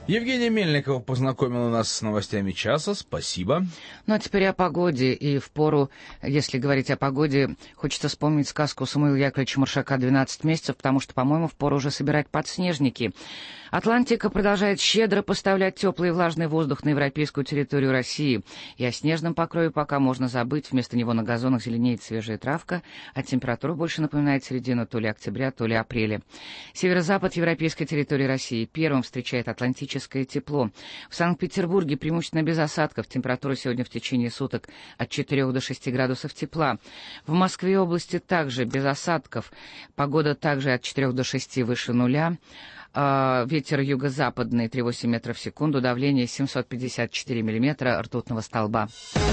Евгения Мельникова познакомила нас с новостями часа. Спасибо. Ну а теперь о погоде. И впору, если говорить о погоде, хочется вспомнить сказку Самуила Яковлевича Маршака «12 месяцев», потому что, по-моему, впору уже собирать подснежники. Атлантика продолжает щедро поставлять теплый и влажный воздух на европейскую территорию России. И о снежном покрове пока можно забыть. Вместо него на газонах зеленеет свежая травка, а температура больше напоминает середину то ли октября, то ли апреля. Северо-запад европейской территории России первым встречает атлантическое тепло. В Санкт-Петербурге преимущественно без осадков. Температура сегодня в течение суток от 4 до 6 градусов тепла. В Москве и области также без осадков. Погода также от 4 до 6 выше нуля. Ветер юго-западный 3,8 метров в секунду, давление 754 миллиметра ртутного столба.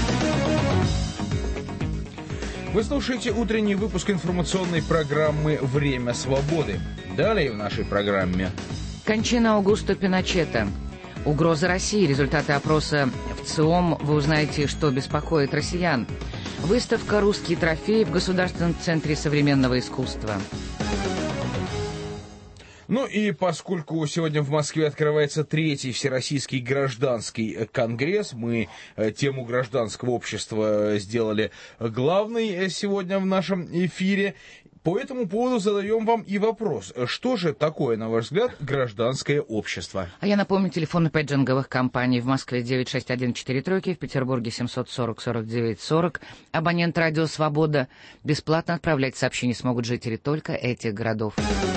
Вы слушаете утренний выпуск информационной программы «Время свободы». Далее в нашей программе. Кончина Аугусто Пиночета. Угроза России. Результаты опроса в ЦИОМ. Вы узнаете, что беспокоит россиян. Выставка «Русские трофеи» в Государственном центре современного искусства. Ну и поскольку сегодня в Москве открывается третий Всероссийский гражданский конгресс, мы тему гражданского общества сделали главной сегодня в нашем эфире. По этому поводу задаем вам и вопрос. Что же такое, на ваш взгляд, гражданское общество? А я напомню, телефоны пейджинговых компаний в Москве 96143, в Петербурге 740-49-40. Абонент «Радио Свобода». Бесплатно отправлять сообщения смогут жители только этих городов.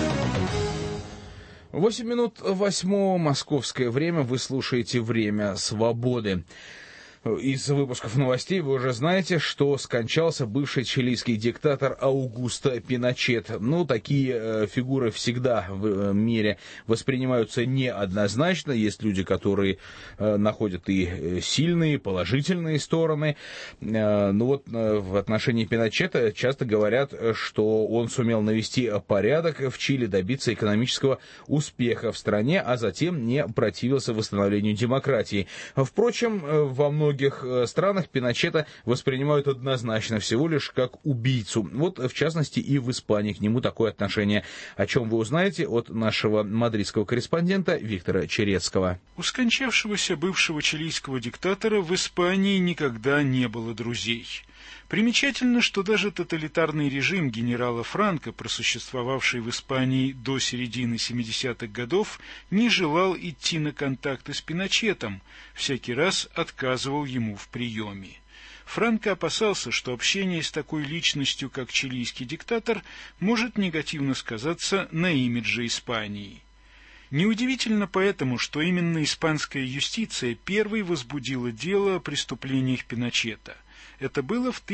8 минут 8 московское время. Вы слушаете «Время свободы». Из выпусков новостей вы уже знаете, что скончался бывший чилийский диктатор Аугусто Пиночет. Ну, такие фигуры всегда в мире воспринимаются неоднозначно. Есть люди, которые находят и сильные, положительные стороны. Ну вот в отношении Пиночета часто говорят, что он сумел навести порядок в Чили, добиться экономического успеха в стране, а затем не противился восстановлению демократии. Впрочем, во многих странах Пиночета воспринимают однозначно всего лишь как убийцу. Вот, в частности, и в Испании к нему такое отношение, о чем вы узнаете от нашего мадридского корреспондента Виктора Черецкого. У скончавшегося бывшего чилийского диктатора в Испании никогда не было друзей. Примечательно, что даже тоталитарный режим генерала Франко, просуществовавший в Испании до середины 70-х годов, не желал идти на контакты с Пиночетом, всякий раз отказывал ему в приеме. Франко опасался, что общение с такой личностью, как чилийский диктатор, может негативно сказаться на имидже Испании. Неудивительно поэтому, что именно испанская юстиция первой возбудила дело о преступлениях Пиночета. Это было в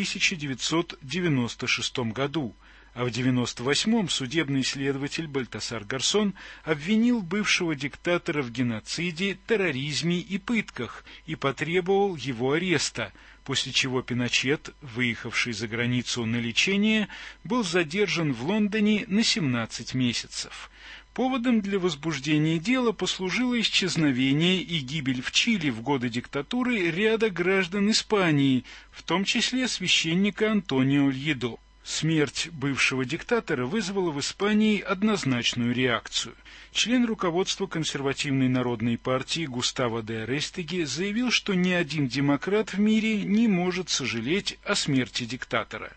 1996 году, а в 1998 судебный следователь Бальтасар Гарсон обвинил бывшего диктатора в геноциде, терроризме и пытках и потребовал его ареста, после чего Пиночет, выехавший за границу на лечение, был задержан в Лондоне на 17 месяцев. Поводом для возбуждения дела послужило исчезновение и гибель в Чили в годы диктатуры ряда граждан Испании, в том числе священника Антонио Льедо. Смерть бывшего диктатора вызвала в Испании однозначную реакцию. Член руководства консервативной народной партии Густаво де Арестеги заявил, что ни один демократ в мире не может сожалеть о смерти диктатора.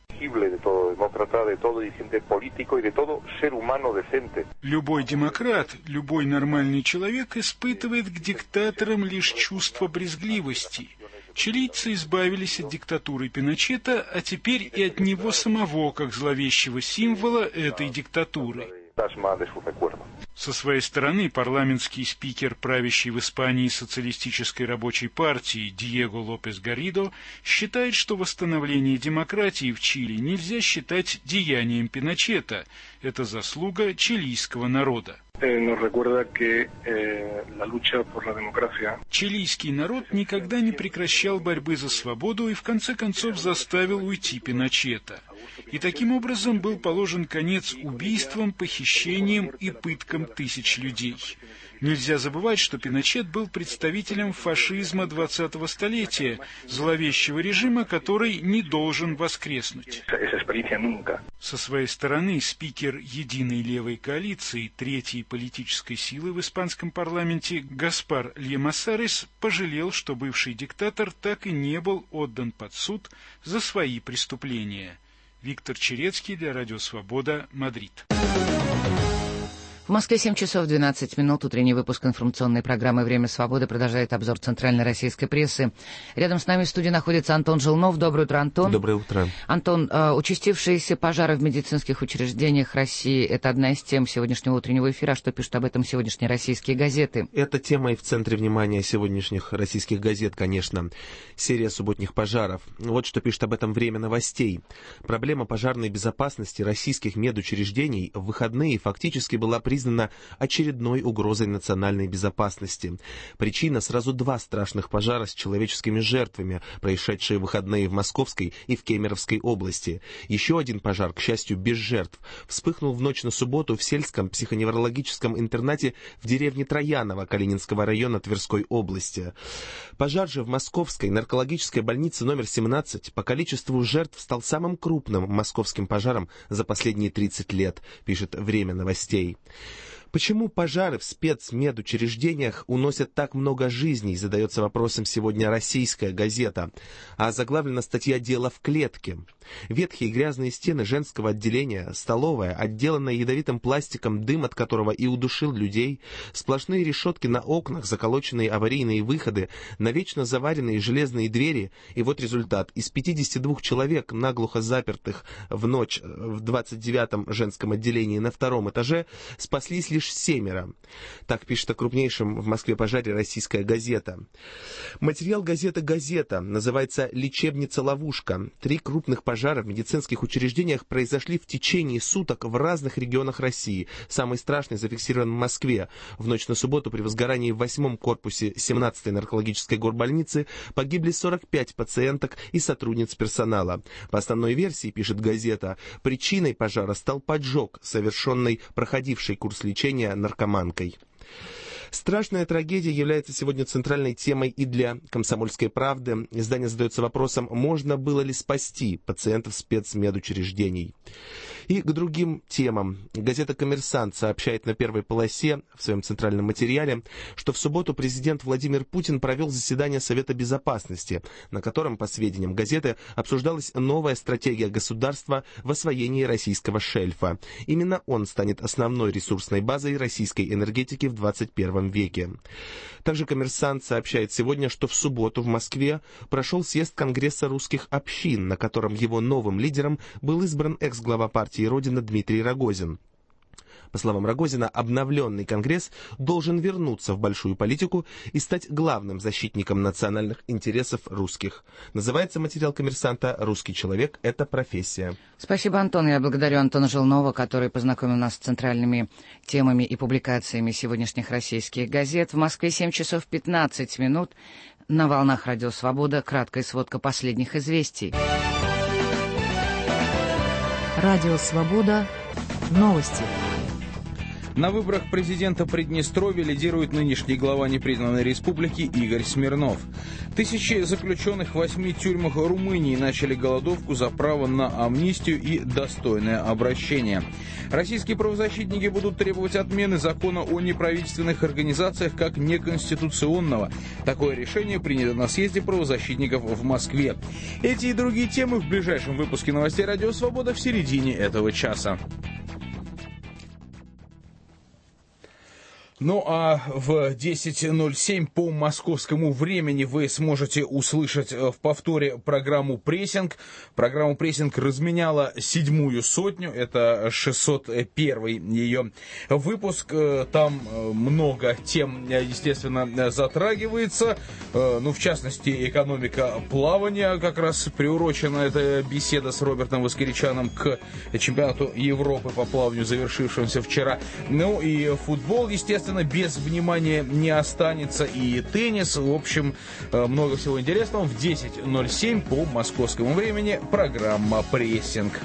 Любой демократ, любой нормальный человек испытывает к диктаторам лишь чувство брезгливости. Чилийцы избавились от диктатуры Пиночета, а теперь и от него самого, как зловещего символа этой диктатуры. Со своей стороны парламентский спикер правящей в Испании социалистической рабочей партии Диего Лопес Гарридо считает, что восстановление демократии в Чили нельзя считать деянием Пиночета. Это заслуга чилийского народа. Чилийский народ никогда не прекращал борьбы за свободу и в конце концов заставил уйти Пиночета. и таким образом был положен конец убийствам, похищениям и пыткам тысяч людей. Нельзя забывать, что Пиночет был представителем фашизма 20-го столетия, зловещего режима, который не должен воскреснуть. Со своей стороны спикер Единой левой коалиции, третьей политической силы в испанском парламенте, Гаспар Льямасарес пожалел, что бывший диктатор так и не был отдан под суд за свои преступления. Виктор Черецкий для Радио Свобода, Мадрид. В Москве 7 часов 12 минут. Утренний выпуск информационной программы «Время свободы» продолжает обзор центральной российской прессы. Рядом с нами в студии находится Антон Желнов. Доброе утро, Антон. Доброе утро. Антон, участившиеся пожары в медицинских учреждениях России – это одна из тем сегодняшнего утреннего эфира. Что пишут об этом сегодняшние российские газеты? Эта тема и в центре внимания сегодняшних российских газет, конечно. Серия субботних пожаров. Вот что пишет об этом «Время новостей». Проблема пожарной безопасности российских медучреждений в выходные фактически была признана очередной угрозой национальной безопасности. Причина — сразу два страшных пожара с человеческими жертвами, происшедшие в выходные в Московской и в Кемеровской области. Еще один пожар, к счастью, без жертв, вспыхнул в ночь на субботу в сельском психоневрологическом интернате в деревне Трояново Калининского района Тверской области. Пожар же в Московской наркологической больнице номер 17 по количеству жертв стал самым крупным московским пожаром за последние 30 лет, пишет «Время новостей». Почему пожары в спецмедучреждениях уносят так много жизней, задается вопросом сегодня «Российская газета». А заглавлена статья «Дело в клетке». Ветхие грязные стены женского отделения, столовая, отделанная ядовитым пластиком, дым от которого и удушил людей, сплошные решетки на окнах, заколоченные аварийные выходы, навечно заваренные железные двери. И вот результат. Из 52 человек, наглухо запертых в ночь в 29-м женском отделении на 2-м этаже, спаслись лишь 7. Так пишет о крупнейшем в Москве пожаре «Российская газета». Материал газеты «Газета» называется «Лечебница-ловушка». 3 крупных пожара в медицинских учреждениях произошли в течение суток в разных регионах России. Самый страшный зафиксирован в Москве. В ночь на субботу при возгорании в 8-м корпусе 17-й наркологической горбольницы погибли 45 пациенток и сотрудниц персонала. По основной версии, пишет газета, причиной пожара стал поджог, совершенный проходившей курс лечения наркоманкой. Страшная трагедия является сегодня центральной темой и для «Комсомольской правды». Издание задается вопросом, можно было ли спасти пациентов спецмедучреждений. И к другим темам. Газета «Коммерсант» сообщает на первой полосе в своем центральном материале, что в субботу президент Владимир Путин провел заседание Совета Безопасности, на котором, по сведениям газеты, обсуждалась новая стратегия государства в освоении российского шельфа. Именно он станет основной ресурсной базой российской энергетики в 21 веке. Также «Коммерсант» сообщает сегодня, что в субботу в Москве прошел съезд Конгресса русских общин, на котором его новым лидером был избран экс-глава партии «Родина» Дмитрий Рогозин. По словам Рогозина, обновленный Конгресс должен вернуться в большую политику и стать главным защитником национальных интересов русских. Называется материал «Коммерсанта» «Русский человек – это профессия». Спасибо, Антон. Я благодарю Антона Желнова, который познакомил нас с центральными темами и публикациями сегодняшних российских газет. В Москве 7 часов 15 минут. На волнах Радио Свобода краткая сводка последних известий. Радио Свобода. Новости. На выборах президента Приднестровья лидирует нынешний глава непризнанной республики Игорь Смирнов. Тысячи заключенных в 8 тюрьмах Румынии начали голодовку за право на амнистию и достойное обращение. Российские правозащитники будут требовать отмены закона о неправительственных организациях как неконституционного. Такое решение принято на съезде правозащитников в Москве. Эти и другие темы в ближайшем выпуске новостей «Радио Свобода» в середине этого часа. Ну а в 10:07 по московскому времени вы сможете услышать в повторе программу «Прессинг». Программа «Прессинг» разменяла 7-ю сотню, это 601-й ее выпуск. Там много тем, естественно, затрагивается. Ну, в частности, экономика плавания, как раз приурочена эта беседа с Робертом Воскеричаном к чемпионату Европы по плаванию, завершившемуся вчера. Ну и футбол, естественно, естественно, без внимания не останется и теннис. В общем, много всего интересного. В 10:07 по московскому времени программа «Прессинг».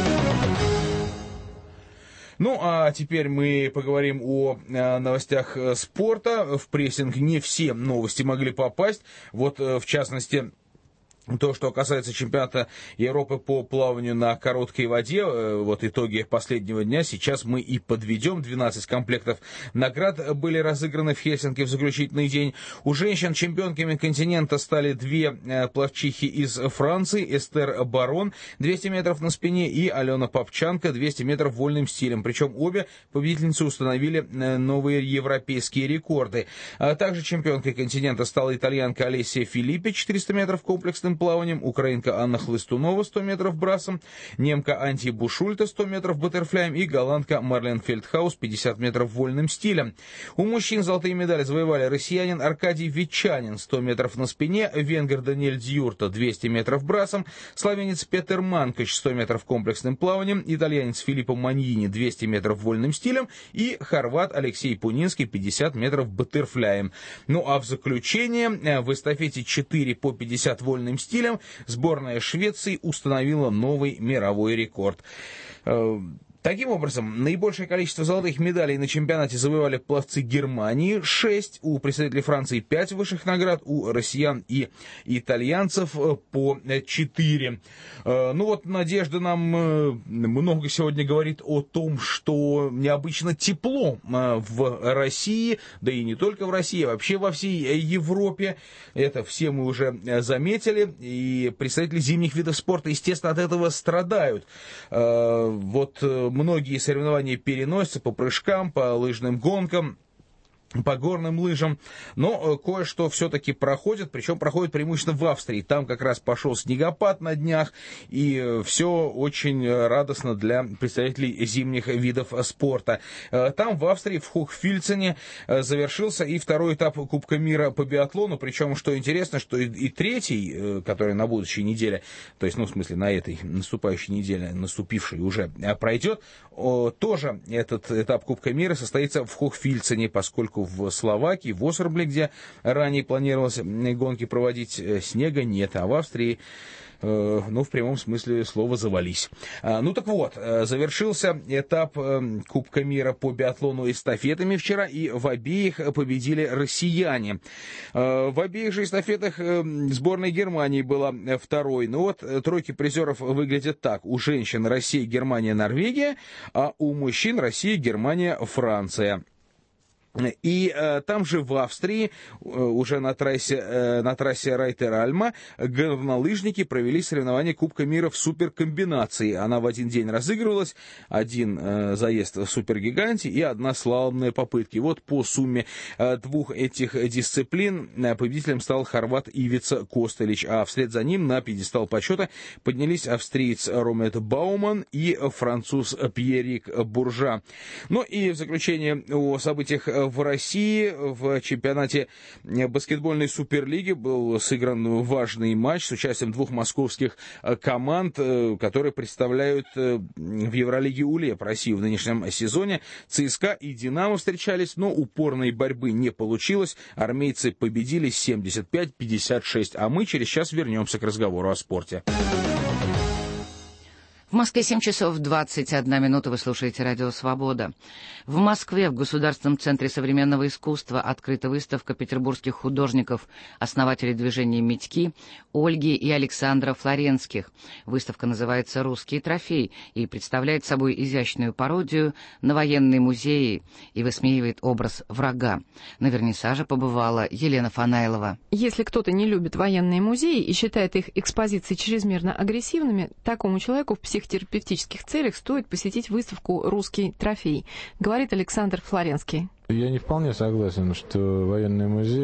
Ну, а теперь мы поговорим о новостях спорта. В прессинг не все новости могли попасть. Вот, в частности, то, что касается чемпионата Европы по плаванию на короткой воде, вот итоги последнего дня, сейчас мы и подведем. 12 комплектов наград были разыграны в Хельсинки в заключительный день. У женщин чемпионками континента стали две пловчихи из Франции: Эстер Барон, 200 метров на спине, и Алена Попчанка, 200 метров вольным стилем. Причем обе победительницы установили новые европейские рекорды. А также чемпионкой континента стала итальянка Олеся Филиппи, 400 метров комплексным плаванием, украинка Анна Хлыстунова, 100 метров брасом, немка Анти Бушульта, 100 метров баттерфляем, и голландка Марлен Фельдхаус, 50 метров вольным стилем. У мужчин золотые медали завоевали россиянин Аркадий Ветчанин, 100 метров на спине, венгер Даниэль Дьюрта, 200 метров брасом, словенец Петер Манкач, 100 метров комплексным плаванием, итальянец Филиппо Маньини, 200 метров вольным стилем, и хорват Алексей Пунинский, 50 метров баттерфляем. Ну а в заключение, в эстафете 4 по 50 вольным стилем сборная Швеции установила новый мировой рекорд. Таким образом, наибольшее количество золотых медалей на чемпионате завоевали пловцы Германии — 6, у представителей Франции 5 высших наград, у россиян и итальянцев по 4. Ну вот, Надежда нам много сегодня говорит о том, что необычно тепло в России, да и не только в России, а вообще во всей Европе. Это все мы уже заметили, и представители зимних видов спорта, естественно, от этого страдают. Вот многие соревнования переносятся по прыжкам, по лыжным гонкам, по горным лыжам, но кое-что все-таки проходит, причем проходит преимущественно в Австрии. Там как раз пошел снегопад на днях, и все очень радостно для представителей зимних видов спорта. Там в Австрии, в Хохфильцене, завершился и второй этап Кубка мира по биатлону, причем, что интересно, что и третий, который на будущей неделе, то есть, ну, в смысле, на этой наступающей неделе, наступившей уже, пройдет, тоже этот этап Кубка мира состоится в Хохфильцене, поскольку в Словакии, в Осербле, где ранее планировалось гонки проводить, снега нет, а в Австрии, ну, в прямом смысле слова, завались. Ну, так вот, завершился этап Кубка мира по биатлону эстафетами вчера, и в обеих победили россияне. В обеих же эстафетах сборная Германии была второй. Ну вот, тройки призеров выглядят так. У женщин Россия, Германия, Норвегия, а у мужчин Россия, Германия, Франция. И там же в Австрии, уже на трассе Райтер-Альма, горнолыжники провели соревнования Кубка мира в суперкомбинации. Она в один день разыгрывалась, один заезд в супергиганте и одна слаломная попытка. И вот по сумме двух этих дисциплин победителем стал хорват Ивица Костелич, а вслед за ним на пьедестал почета поднялись австриец Ромет Бауман и француз Пьерик Буржа. Ну и в заключение о событиях в России. В чемпионате баскетбольной суперлиги был сыгран важный матч с участием двух московских команд, которые представляют в Евролиге УЛЕП Россию в нынешнем сезоне. ЦСКА и Динамо встречались, но упорной борьбы не получилось. Армейцы победили 75-56. А мы через час вернемся к разговору о спорте. В Москве 7 часов 21 минута. Вы слушаете «Радио Свобода». В Москве в Государственном центре современного искусства открыта выставка петербургских художников, основателей движения «Медьки» Ольги и Александра Флоренских. Выставка называется «Русский трофей» и представляет собой изящную пародию на военные музеи и высмеивает образ врага. На вернисаже побывала Елена Фанайлова. Если кто-то не любит военные музеи и считает их экспозиции чрезмерно агрессивными, такому человеку в психотерапевтических целях стоит посетить выставку «Русский трофей», говорит Александр Флоренский. Я не вполне согласен, что военные музеи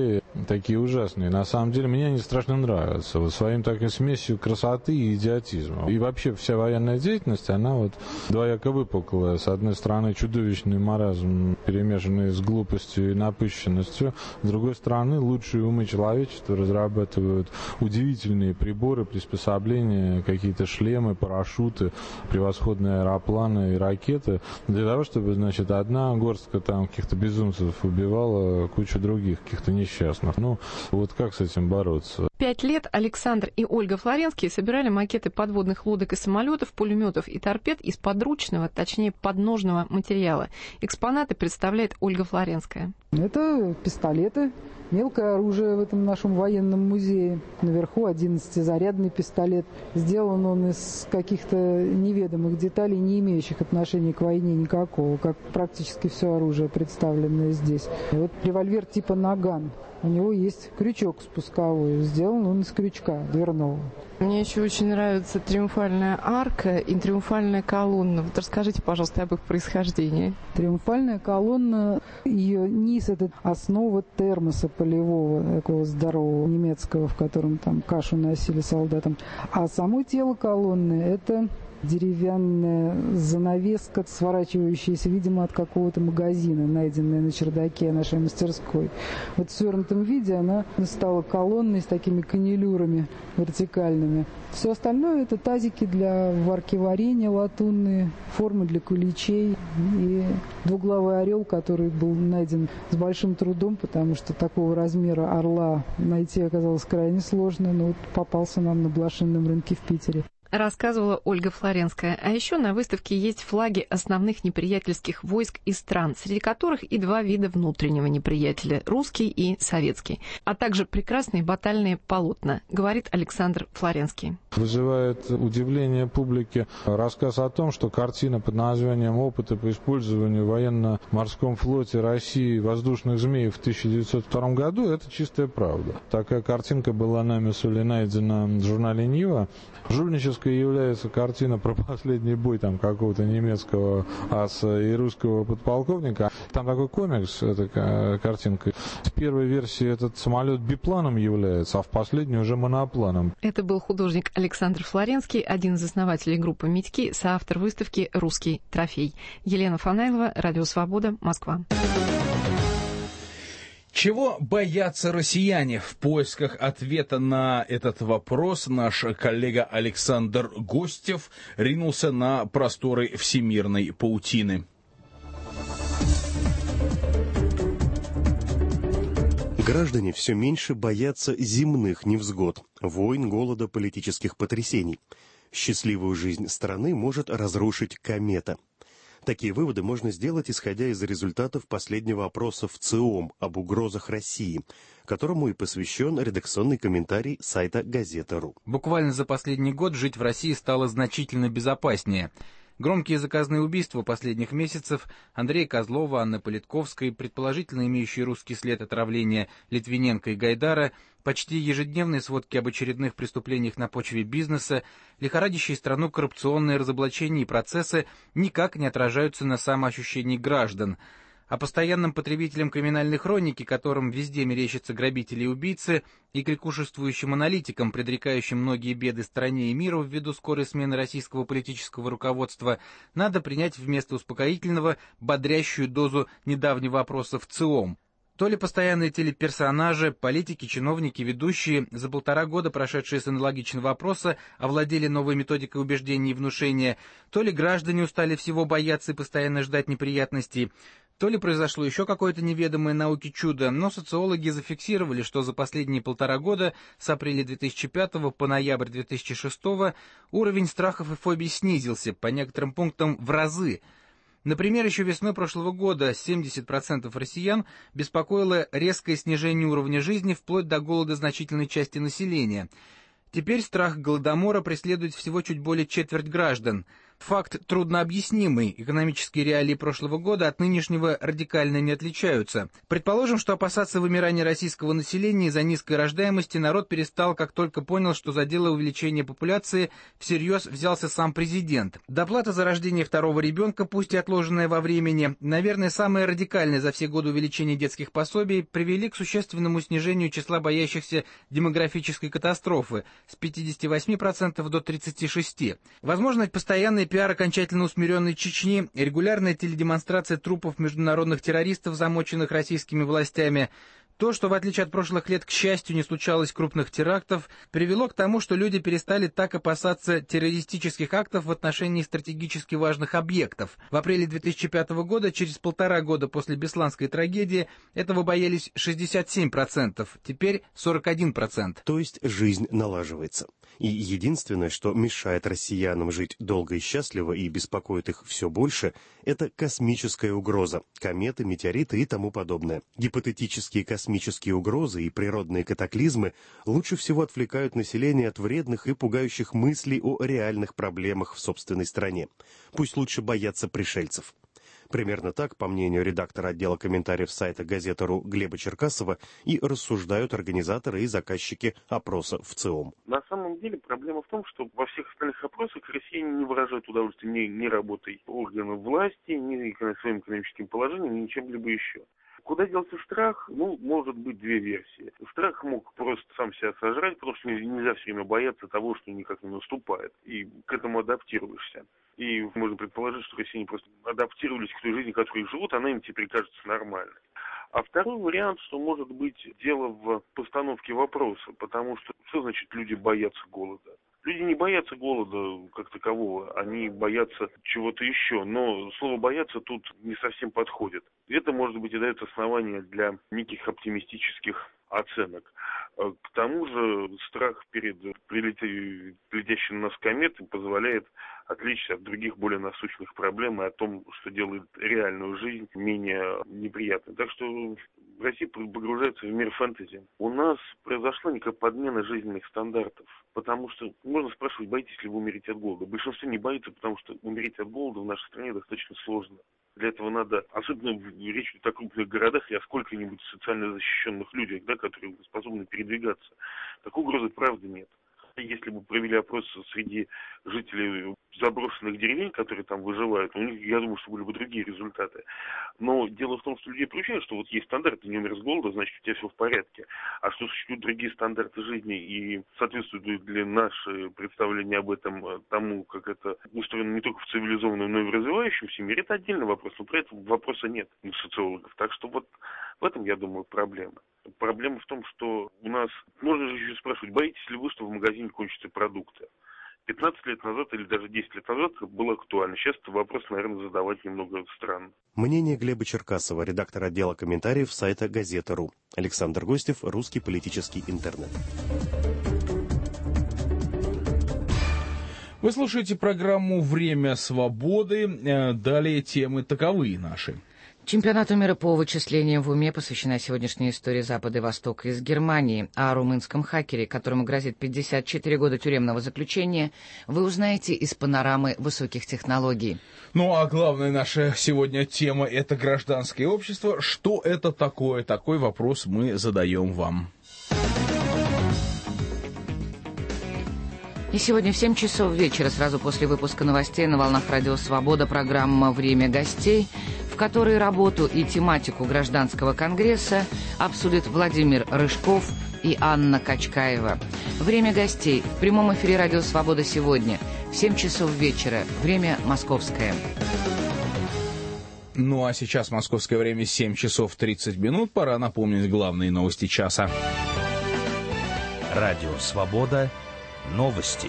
такие ужасные. На самом деле, мне они страшно нравятся. Вот своим такой смесью красоты и идиотизма. И вообще вся военная деятельность, она вот двояко выпуклая. С одной стороны, чудовищный маразм, перемешанный с глупостью и напыщенностью. С другой стороны, лучшие умы человечества разрабатывают удивительные приборы, приспособления, какие-то шлемы, парашюты, превосходные аэропланы и ракеты для того, чтобы, значит, одна горстка там каких-то безумцев убивала кучу других, каких-то несчастных. Ну, вот как с этим бороться? 5 лет Александр и Ольга Флоренские собирали макеты подводных лодок и самолетов, пулеметов и торпед из подручного, точнее подножного материала. Экспонаты представляет Ольга Флоренская. Это пистолеты, мелкое оружие в этом нашем военном музее. Наверху 11-зарядный пистолет. Сделан он из каких-то неведомых деталей, не имеющих отношения к войне никакого, как практически все оружие, представленное здесь. И вот револьвер типа «Наган». У него есть крючок спусковой. Сделан он из крючка дверного. Мне еще очень нравится триумфальная арка и триумфальная колонна. Вот расскажите, пожалуйста, об их происхождении. Триумфальная колонна, ее низ — это основа термоса полевого, такого здорового немецкого, в котором там кашу носили солдатам. А само тело колонны — это деревянная занавеска, сворачивающаяся, видимо, от какого-то магазина, найденная на чердаке нашей мастерской. Вот в свернутом виде она стала колонной с такими канилюрами вертикальными. Все остальное — это тазики для варки варенья латунные, формы для куличей и двуглавый орел, который был найден с большим трудом, потому что такого размера орла найти оказалось крайне сложно, но вот попался нам на блошином рынке в Питере. Рассказывала Ольга Флоренская. А еще на выставке есть флаги основных неприятельских войск и стран, среди которых и 2 вида внутреннего неприятеля – русский и советский, а также прекрасные батальные полотна, говорит Александр Флоренский. Вызывает удивление публики рассказ о том, что картина под названием «Опыты по использованию в военно-морском флоте России воздушных змей» в 1902 году – это чистая правда. Такая картинка была нами с Олей найдена в журнале «Нива». Жульнической является картина про последний бой там какого-то немецкого аса и русского подполковника. Там такой комикс, эта картинка. В первой версии этот самолет бипланом является, а в последней уже монопланом. Это был художник Александр Флоренский, один из основателей группы «Митьки», соавтор выставки «Русский трофей». Елена Фанайлова, Радио Свобода, Москва. Чего боятся россияне? В поисках ответа на этот вопрос наш коллега Александр Гостев ринулся на просторы всемирной паутины. Граждане все меньше боятся земных невзгод, войн, голода, политических потрясений. Счастливую жизнь страны может разрушить комета. Такие выводы можно сделать, исходя из результатов последнего опроса в ЦИОМ об угрозах России, которому и посвящен редакционный комментарий сайта «Газета.ру». Буквально за последний год жить в России стало значительно безопаснее. Громкие заказные убийства последних месяцев Андрея Козлова, Анны Политковской, предположительно имеющие русский след отравления Литвиненко и Гайдара, почти ежедневные сводки об очередных преступлениях на почве бизнеса, лихорадящие страну коррупционные разоблачения и процессы никак не отражаются на самоощущении граждан. А постоянным потребителям криминальной хроники, которым везде мерещатся грабители и убийцы, и кликушествующим аналитикам, предрекающим многие беды стране и миру ввиду скорой смены российского политического руководства, надо принять вместо успокоительного бодрящую дозу недавнего опроса в ЦИОМ. То ли постоянные телеперсонажи, политики, чиновники, ведущие, за 1,5 года, прошедшие с аналогичного опроса, овладели новой методикой убеждения и внушения, то ли граждане устали всего бояться и постоянно ждать неприятностей, то ли произошло еще какое-то неведомое науке чудо, но социологи зафиксировали, что за последние 1,5 года, с апреля 2005 по ноябрь 2006, уровень страхов и фобий снизился, по некоторым пунктам в разы. Например, еще весной прошлого года 70% россиян беспокоило резкое снижение уровня жизни вплоть до голода значительной части населения. Теперь страх голодомора преследует всего чуть более четверть граждан. Факт труднообъяснимый. Экономические реалии прошлого года от нынешнего радикально не отличаются. Предположим, что опасаться вымирания российского населения из-за низкой рождаемости народ перестал, как только понял, что за дело увеличения популяции всерьез взялся сам президент. Доплата за рождение второго ребенка, пусть и отложенная во времени, наверное, самое радикальное за все годы увеличение детских пособий, привели к существенному снижению числа боящихся демографической катастрофы с 58% до 36%. Возможно, постоянный пиар окончательно усмиренной Чечни, регулярная теледемонстрация трупов международных террористов, замоченных российскими властями, то, что в отличие от прошлых лет, к счастью, не случалось крупных терактов, привело к тому, что люди перестали так опасаться террористических актов в отношении стратегически важных объектов. В апреле 2005 года, через 1,5 года после Бесланской трагедии, этого боялись 67%, теперь 41%. То есть жизнь налаживается. И единственное, что мешает россиянам жить долго и счастливо и беспокоит их все больше, это космическая угроза, кометы, метеориты и тому подобное. Гипотетические космические угрозы и природные катаклизмы лучше всего отвлекают население от вредных и пугающих мыслей о реальных проблемах в собственной стране. Пусть лучше боятся пришельцев. Примерно так, по мнению редактора отдела комментариев сайта «Газета.ру» Глеба Черкасова, и рассуждают организаторы и заказчики опроса в ЦИОМ. На самом деле проблема в том, что во всех остальных опросах россияне не выражают удовольствия ни работой органов власти, ни своим экономическим положением, ни чем-либо еще. Куда делся страх? Может быть, две версии. Страх мог просто сам себя сожрать, потому что нельзя все время бояться того, что никак не наступает. И к этому адаптируешься. И можно предположить, что россияне просто адаптировались к той жизни, в которой живут, она им теперь кажется нормальной. А второй вариант, что может быть дело в постановке вопроса, потому что значит люди боятся голода? Люди не боятся голода как такового, они боятся чего-то еще, но слово «бояться» тут не совсем подходит. Это, может быть, и дает основание для неких оптимистических оценок. К тому же страх перед летящей на нас кометой позволяет отличиться от других более насущных проблем и о том, что делает реальную жизнь менее неприятной. Так что Россия погружается в мир фэнтези. У нас произошла некая подмена жизненных стандартов, потому что можно спрашивать, боитесь ли вы умереть от голода. Большинство не боится, потому что умереть от голода в нашей стране достаточно сложно. Для этого надо, особенно речь идет о крупных городах и о сколько-нибудь социально защищенных людях, которые способны передвигаться. Такой угрозы, правда, нет. Если бы провели опрос среди жителей заброшенных деревень, которые там выживают, у них, я думаю, что были бы другие результаты. Но дело в том, что людей приучают, что вот есть стандарты, не умер с голода, значит, у тебя все в порядке. А что существуют другие стандарты жизни и соответствуют ли наши представления об этом тому, как это устроено не только в цивилизованном, но и в развивающемся мире, это отдельный вопрос. Но про это вопроса нет у социологов. Так что вот в этом, я думаю, проблема. Проблема в том, что у нас, можно же еще спрашивать, боитесь ли вы, что в магазине кончатся продукты? 15 лет назад или даже 10 лет назад было актуально. Сейчас этот вопрос, наверное, задавать немного странно. Мнение Глеба Черкасова, редактор отдела комментариев сайта «Газета.ру». Александр Гостев, Русский политический интернет. Вы слушаете программу «Время свободы». Далее темы таковые наши. Чемпионату мира по вычислениям в уме посвящена сегодняшняя история Запада и Востока из Германии. О румынском хакере, которому грозит 54 года тюремного заключения, вы узнаете из панорамы высоких технологий. Ну а главная наша сегодня тема – это гражданское общество. Что это такое? Такой вопрос мы задаем вам. И сегодня в 7 часов вечера, сразу после выпуска новостей на волнах Радио Свобода, программа «Время гостей», в которой работу и тематику гражданского конгресса обсудят Владимир Рыжков и Анна Качкаева. «Время гостей» в прямом эфире Радио Свобода сегодня в 7 часов вечера. Время московское. Ну а сейчас московское время 7 часов 30 минут. Пора напомнить главные новости часа. Радио Свобода. Новости.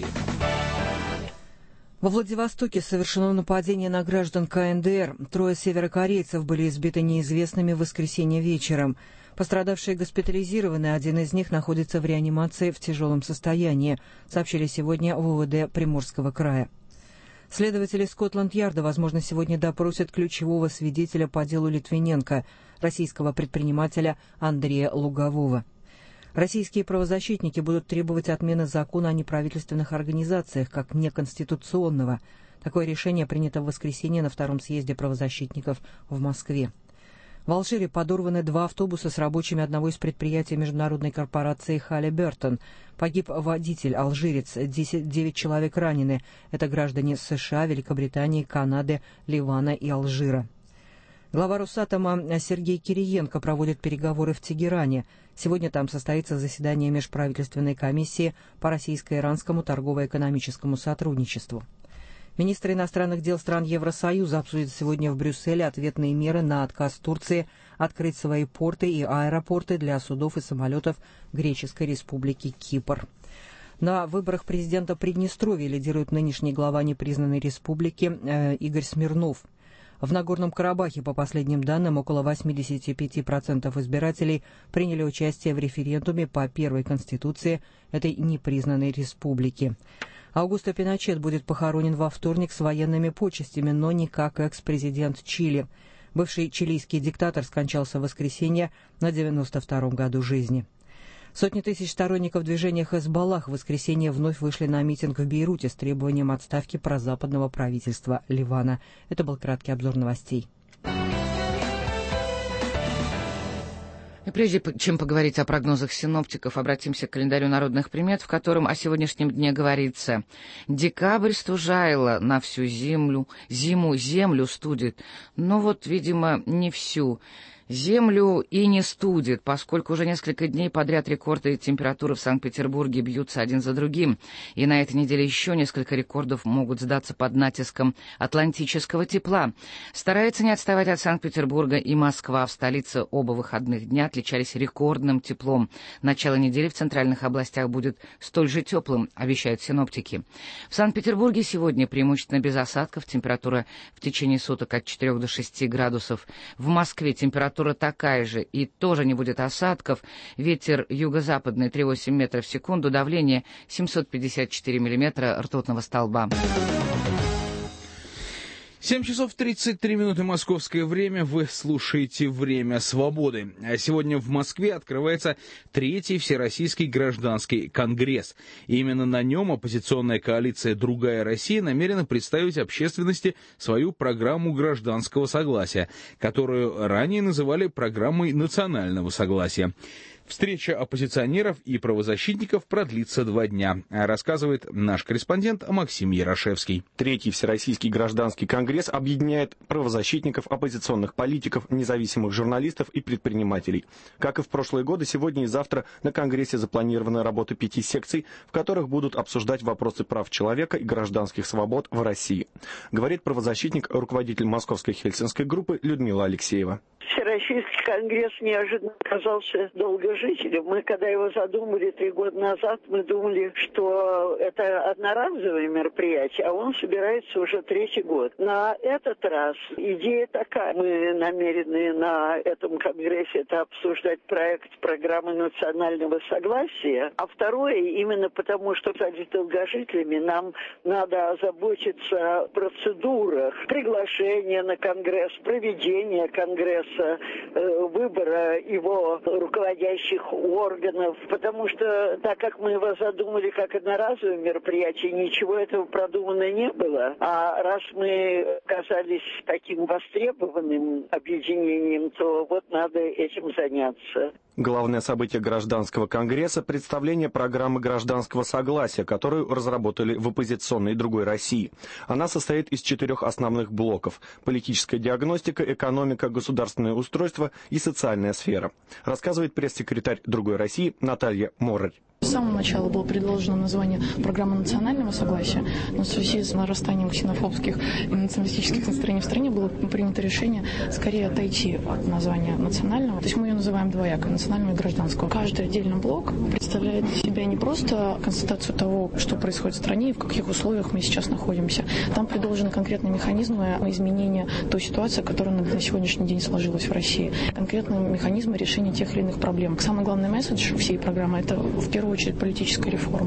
Во Владивостоке совершено нападение на граждан КНДР. 3 северокорейцев были избиты неизвестными в воскресенье вечером. Пострадавшие госпитализированы, один из них находится в реанимации в тяжелом состоянии, сообщили сегодня в УВД Приморского края. Следователи Скотланд-Ярда, возможно, сегодня допросят ключевого свидетеля по делу Литвиненко, российского предпринимателя Андрея Лугового. Российские правозащитники будут требовать отмены закона о неправительственных организациях как неконституционного. Такое решение принято в воскресенье на втором съезде правозащитников в Москве. В Алжире подорваны 2 автобуса с рабочими одного из предприятий международной корпорации Halliburton. Погиб водитель, алжирец, 9 человек ранены. Это граждане США, Великобритании, Канады, Ливана и Алжира. Глава Росатома Сергей Кириенко проводит переговоры в Тегеране. Сегодня там состоится заседание межправительственной комиссии по российско-иранскому торгово-экономическому сотрудничеству. Министры иностранных дел стран Евросоюза обсудят сегодня в Брюсселе ответные меры на отказ Турции открыть свои порты и аэропорты для судов и самолетов Греческой республики Кипр. На выборах президента Приднестровья лидирует нынешний глава непризнанной республики Игорь Смирнов. В Нагорном Карабахе, по последним данным, около 85% избирателей приняли участие в референдуме по первой конституции этой непризнанной республики. Аугусто Пиночет будет похоронен во вторник с военными почестями, но не как экс-президент Чили. Бывший чилийский диктатор скончался в воскресенье на 92-м году жизни. Сотни тысяч сторонников движения Хезболлах в воскресенье вновь вышли на митинг в Бейруте с требованием отставки прозападного правительства Ливана. Это был краткий обзор новостей. И прежде чем поговорить о прогнозах синоптиков, обратимся к календарю народных примет, в котором о сегодняшнем дне говорится: «Декабрь стужайло на всю зиму землю студит». Но вот, видимо, не всю землю и не студит, поскольку уже несколько дней подряд рекорды температуры в Санкт-Петербурге бьются один за другим, и на этой неделе еще несколько рекордов могут сдаться под натиском атлантического тепла. Старается не отставать от Санкт-Петербурга и Москва. В столице оба выходных дня отличались рекордным теплом. Начало недели в центральных областях будет столь же теплым, обещают синоптики. В Санкт-Петербурге сегодня преимущественно без осадков, температура в течение суток от 4 до 6 градусов. В Москве температура такая же, и тоже не будет осадков. Ветер юго-западный 3,8 метров в секунду, давление 754 миллиметра ртутного столба. 7 часов 33 минуты московское время. Вы слушаете «Время свободы». А сегодня в Москве открывается 3-й Всероссийский гражданский конгресс. И именно на нем оппозиционная коалиция «Другая Россия» намерена представить общественности свою программу гражданского согласия, которую ранее называли программой национального согласия. Встреча оппозиционеров и правозащитников продлится 2 дня, рассказывает наш корреспондент Максим Ярошевский. 3-й Всероссийский гражданский конгресс объединяет правозащитников, оппозиционных политиков, независимых журналистов и предпринимателей. Как и в прошлые годы, сегодня и завтра на конгрессе запланирована работа 5 секций, в которых будут обсуждать вопросы прав человека и гражданских свобод в России. Говорит правозащитник, руководитель Московской Хельсинской группы Людмила Алексеева. Всероссийский конгресс неожиданно оказался долгожителем. Мы, когда его задумали 3 года назад, мы думали, что это одноразовое мероприятие, а он собирается уже 3-й год. На этот раз идея такая. Мы намерены на этом конгрессе это обсуждать проект программы национального согласия. А второе, именно потому, что стать долгожителями, нам надо озаботиться о процедурах приглашения на конгресс, проведения конгресса, выбора его руководящих органов, потому что, так как мы его задумали как одноразовое мероприятие, ничего этого продумано не было. А раз мы оказались таким востребованным объединением, то вот надо этим заняться. Главное событие гражданского конгресса – представление программы гражданского согласия, которую разработали в оппозиционной «Другой России». Она состоит из 4 основных блоков – политическая диагностика, экономика, государственное устройство и социальная сфера. Рассказывает пресс-секретарь «Другой России» Наталья Морарь. С самого начала было предложено название «Программа национального согласия», но в связи с нарастанием ксенофобских и националистических настроений в стране было принято решение скорее отойти от названия национального. То есть мы ее называем двояко – национального и гражданского. Каждый отдельный блок представляет из себя не просто констатацию того, что происходит в стране и в каких условиях мы сейчас находимся. Там предложены конкретные механизмы изменения той ситуации, которая на сегодняшний день сложилась в России. Конкретные механизмы решения тех или иных проблем. Самый главный месседж всей программы – это в первую очередь политическая реформа.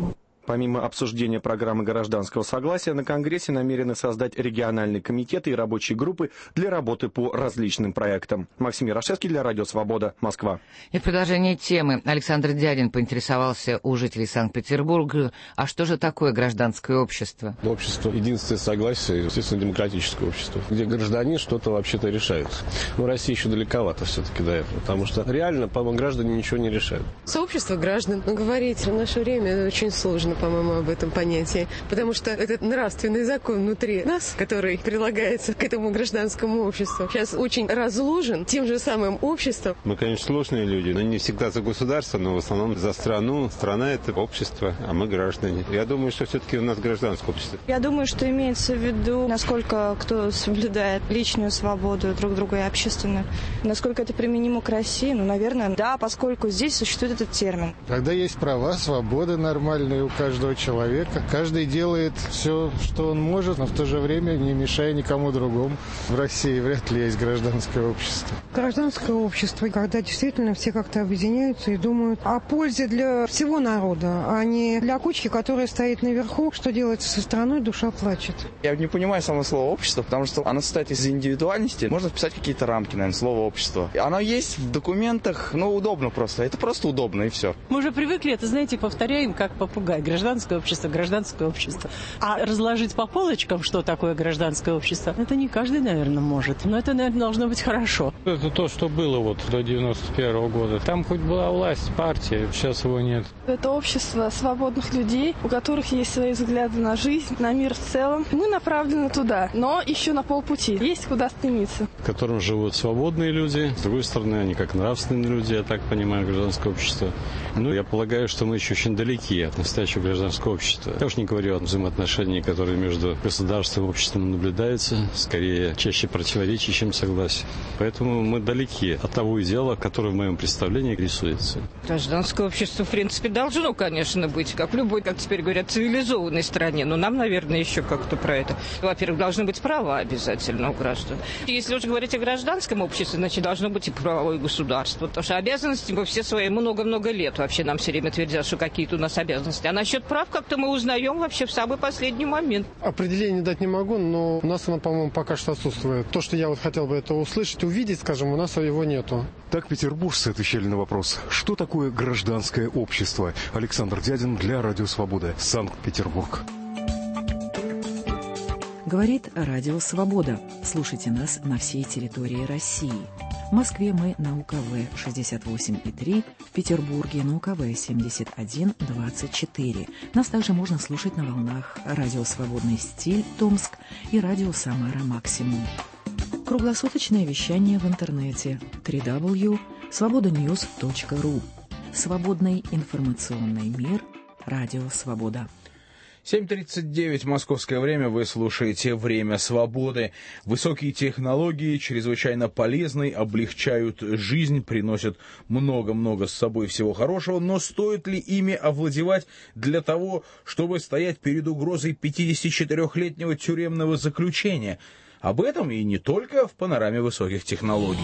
Помимо обсуждения программы гражданского согласия, на Конгрессе намерены создать региональные комитеты и рабочие группы для работы по различным проектам. Максим Ярошевский для Радио Свобода, Москва. И в продолжение темы Александр Дядин поинтересовался у жителей Санкт-Петербурга, а что же такое гражданское общество? Общество единственное согласие, естественно, демократическое общество, где гражданин что-то вообще-то решает. Но Россия еще далековато все-таки до этого, потому что реально, по-моему, граждане ничего не решают. Сообщество граждан. Говорить в наше время очень сложно, по-моему, об этом понятии, потому что этот нравственный закон внутри нас, который прилагается к этому гражданскому обществу, сейчас очень разложен тем же самым обществом. Мы, конечно, сложные люди, но не всегда за государство, но в основном за страну. Страна — это общество, а мы граждане. Я думаю, что все-таки у нас гражданское общество. Я думаю, что имеется в виду, насколько кто соблюдает личную свободу друг друга и общественную. Насколько это применимо к России? Ну, наверное, да, поскольку здесь существует этот термин. Когда есть права, свободы нормальные у каждого человека, каждый делает все, что он может, но в то же время не мешая никому другому. В России вряд ли есть гражданское общество. Гражданское общество, когда действительно все как-то объединяются и думают о пользе для всего народа, а не для кучки, которая стоит наверху. Что делается со страной, душа плачет. Я не понимаю само слово «общество», потому что оно состоит из индивидуальности. Можно вписать какие-то рамки, наверное, слово «общество». Оно есть в документах, но удобно просто. Это просто удобно, и все. Мы уже привыкли, это, знаете, повторяем как попугай. Гражданское общество, гражданское общество. А разложить по полочкам, что такое гражданское общество, это не каждый, наверное, может. Но это, наверное, должно быть хорошо. Это то, что было вот до 91-го года. Там хоть была власть, партия, сейчас его нет. Это общество свободных людей, у которых есть свои взгляды на жизнь, на мир в целом. Мы направлены туда, но еще на полпути. Есть куда стремиться. В котором живут свободные люди. С другой стороны, они как нравственные люди, я так понимаю, гражданское общество. Ну, я полагаю, что мы еще очень далеки от настоящего гражданского общества. Я уж не говорю о взаимоотношениях, которые между государством и обществом наблюдаются, скорее чаще противоречий, чем согласия. Поэтому мы далеки от того идеала, которое в моем представлении рисуется. Гражданское общество, в принципе, должно, конечно, быть, как в любой, как теперь говорят, цивилизованной стране. Но нам, наверное, еще как-то про это. Во-первых, должны быть права обязательно у граждан. Если уж говорить о гражданском обществе, значит, должно быть и правовое государство. Потому что обязанности мы все свои много-много лет вообще нам все время твердят, что какие-то у нас обязанности. А насчет прав как-то мы узнаем вообще в самый последний момент. Определение дать не могу, но у нас оно, по-моему, пока что отсутствует. То, что я вот хотел бы это услышать, увидеть, скажем, у нас его нету. Так петербуржцы отвечали на вопрос, что такое гражданское общество. Александр Дядин для Радио Свобода, Санкт-Петербург. Говорит Радио Свобода. Слушайте нас на всей территории России. В Москве мы на УКВ 68,3, в Петербурге на УКВ 71,24. Нас также можно слушать на волнах Радио Свободный стиль Томск и Радио Самара Максимум. Круглосуточное вещание в интернете www.svobodanews.ru. Свободный информационный мир. Радио Свобода. 7:39 московское время, вы слушаете «Время свободы». Высокие технологии чрезвычайно полезны, облегчают жизнь, приносят много-много с собой всего хорошего, но стоит ли ими овладевать для того, чтобы стоять перед угрозой 54-летнего тюремного заключения? Об этом и не только в панораме высоких технологий.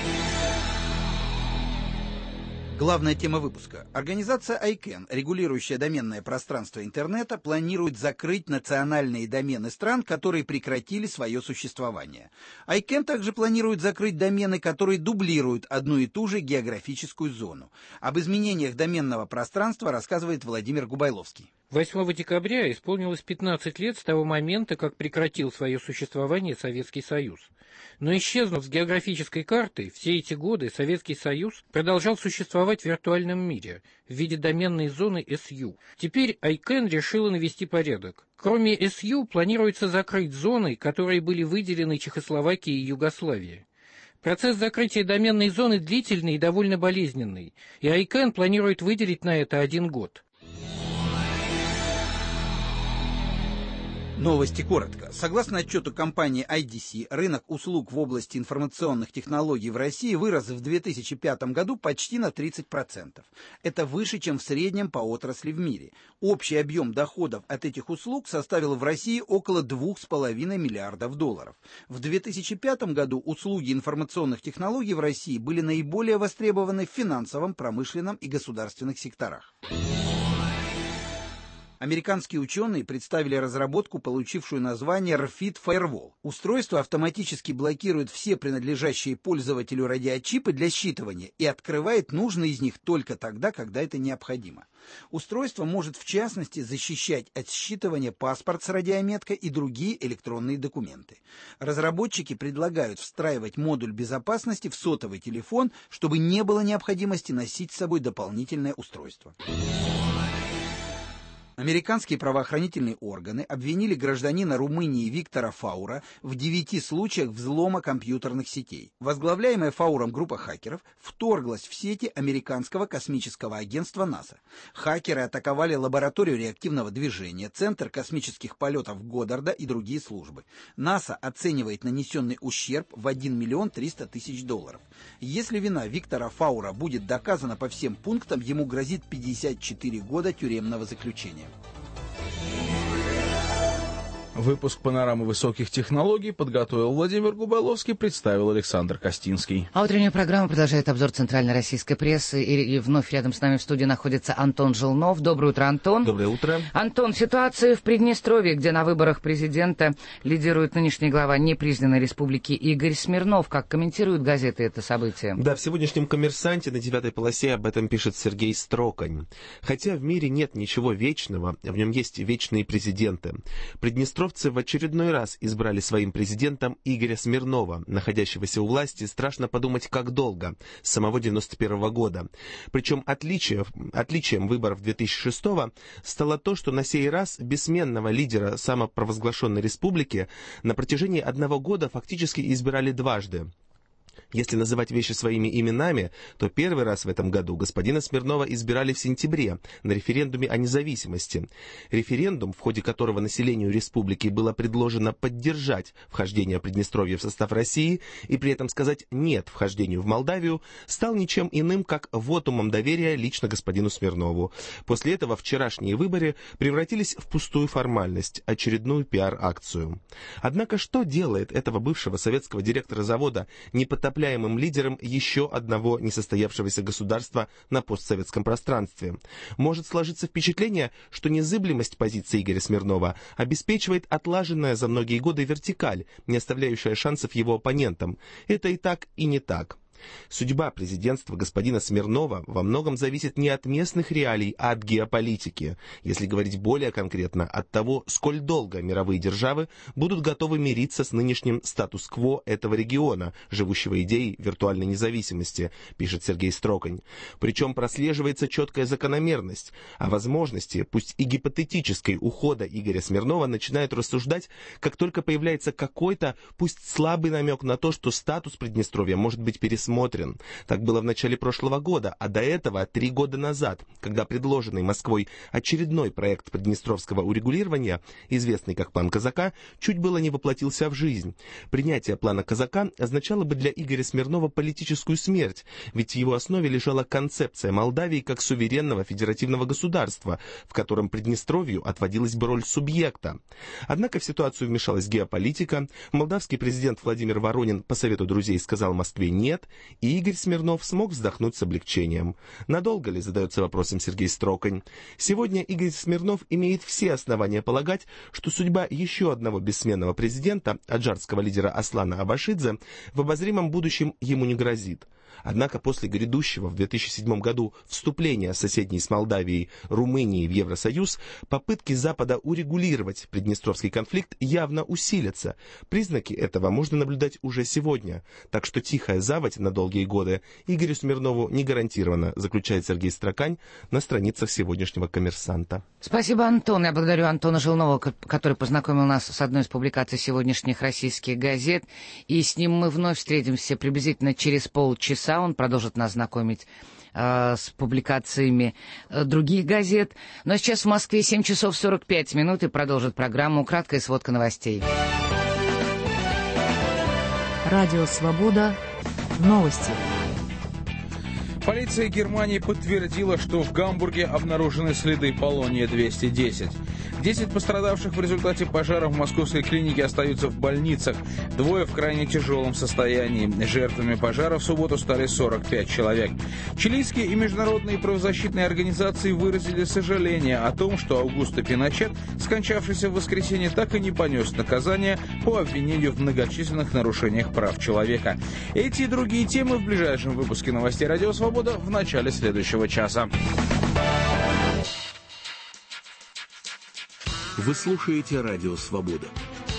Главная тема выпуска. Организация ICANN, регулирующая доменное пространство интернета, планирует закрыть национальные домены стран, которые прекратили свое существование. ICANN также планирует закрыть домены, которые дублируют одну и ту же географическую зону. Об изменениях доменного пространства рассказывает Владимир Губайловский. 8 декабря исполнилось 15 лет с того момента, как прекратил свое существование Советский Союз. Но исчезнув с географической карты, все эти годы Советский Союз продолжал существовать в виртуальном мире в виде доменной зоны SU. Теперь ICANN решила навести порядок. Кроме SU планируется закрыть зоны, которые были выделены Чехословакией и Югославией. Процесс закрытия доменной зоны длительный и довольно болезненный, и ICANN планирует выделить на это 1 год. Новости коротко. Согласно отчету компании IDC, рынок услуг в области информационных технологий в России вырос в 2005 году почти на 30%. Это выше, чем в среднем по отрасли в мире. Общий объем доходов от этих услуг составил в России около $2,5 миллиардов. В 2005 году услуги информационных технологий в России были наиболее востребованы в финансовом, промышленном и государственных секторах. Американские ученые представили разработку, получившую название RFID Firewall. Устройство автоматически блокирует все принадлежащие пользователю радиочипы для считывания и открывает нужные из них только тогда, когда это необходимо. Устройство может, в частности, защищать от считывания паспорт с радиометкой и другие электронные документы. Разработчики предлагают встраивать модуль безопасности в сотовый телефон, чтобы не было необходимости носить с собой дополнительное устройство. Американские правоохранительные органы обвинили гражданина Румынии Виктора Фаура в 9 случаях взлома компьютерных сетей. Возглавляемая Фауром группа хакеров вторглась в сети американского космического агентства НАСА. Хакеры атаковали лабораторию реактивного движения, Центр космических полетов Годдарда и другие службы. НАСА оценивает нанесенный ущерб в $1 300 000. Если вина Виктора Фаура будет доказана по всем пунктам, ему грозит 54 года тюремного заключения. Выпуск «Панорамы высоких технологий» подготовил Владимир Губаловский, представил Александр Костинский. А утренняя программа продолжает обзор центральной российской прессы. И вновь рядом с нами в студии находится Антон Желнов. Доброе утро, Антон. Доброе утро. Антон, ситуация в Приднестровье, где на выборах президента лидирует нынешний глава непризнанной республики Игорь Смирнов. Как комментируют газеты это событие? Да, в сегодняшнем «Коммерсанте» на 9-й полосе об этом пишет Сергей Строкань. Хотя в мире нет ничего вечного, в нем есть вечные президенты. Приднестровье в очередной раз избрали своим президентом Игоря Смирнова, находящегося у власти, страшно подумать, как долго, с самого 91 года. Причем отличием выборов 2006-го стало то, что на сей раз бессменного лидера самопровозглашенной республики на протяжении 1 года фактически избирали дважды. Если называть вещи своими именами, то первый раз в этом году господина Смирнова избирали в сентябре на референдуме о независимости. Референдум, в ходе которого населению республики было предложено поддержать вхождение Приднестровья в состав России и при этом сказать «нет» вхождению в Молдавию, стал ничем иным, как вотумом доверия лично господину Смирнову. После этого вчерашние выборы превратились в пустую формальность, очередную пиар-акцию. Однако что делает этого бывшего советского директора завода непотопляемым лидером еще одного несостоявшегося государства на постсоветском пространстве? Может сложиться впечатление, что незыблемость позиции Игоря Смирнова обеспечивает отлаженная за многие годы вертикаль, не оставляющая шансов его оппонентам. Это и так, и не так. Судьба президентства господина Смирнова во многом зависит не от местных реалий, а от геополитики. Если говорить более конкретно, от того, сколь долго мировые державы будут готовы мириться с нынешним статус-кво этого региона, живущего идеей виртуальной независимости, пишет Сергей Строкань. Причем прослеживается четкая закономерность. О возможности, пусть и гипотетической, ухода Игоря Смирнова начинают рассуждать, как только появляется какой-то, пусть слабый намек на то, что статус Приднестровья может быть пересмотрен. Так было в начале прошлого года, а до этого 3 года назад, когда предложенный Москвой очередной проект приднестровского урегулирования, известный как план Казака, чуть было не воплотился в жизнь. Принятие плана Казака означало бы для Игоря Смирнова политическую смерть, ведь в его основе лежала концепция Молдавии как суверенного федеративного государства, в котором Приднестровью отводилась бы роль субъекта. Однако в ситуацию вмешалась геополитика, молдавский президент Владимир Воронин по совету друзей сказал Москве «нет», и Игорь Смирнов смог вздохнуть с облегчением. Надолго ли, задается вопросом Сергей Строкань. Сегодня Игорь Смирнов имеет все основания полагать, что судьба еще одного бессменного президента, аджарского лидера Аслана Абашидзе, в обозримом будущем ему не грозит. Однако после грядущего в 2007 году вступления соседней с Молдавией Румынии в Евросоюз, попытки Запада урегулировать приднестровский конфликт явно усилятся. Признаки этого можно наблюдать уже сегодня. Так что тихая заводь на долгие годы Игорю Смирнову не гарантирована, заключает Сергей Строкань на страницах сегодняшнего «Коммерсанта». Спасибо, Антон. Я благодарю Антона Желнова, который познакомил нас с одной из публикаций сегодняшних российских газет. И с ним мы вновь встретимся приблизительно через полчаса. Он продолжит нас знакомить с публикациями других газет. Но сейчас в Москве 7 часов 45 минут и продолжит программу «Краткая сводка новостей». Радио «Свобода». Новости. Полиция Германии подтвердила, что в Гамбурге обнаружены следы полония-210. 10 пострадавших в результате пожара в московской клинике остаются в больницах. 2 в крайне тяжелом состоянии. Жертвами пожара в субботу стали 45 человек. Чилийские и международные правозащитные организации выразили сожаление о том, что Аугусто Пиночет, скончавшийся в воскресенье, так и не понес наказание по обвинению в многочисленных нарушениях прав человека. Эти и другие темы в ближайшем выпуске новостей «Радио Свобода» в начале следующего часа. Вы слушаете «Радио Свобода».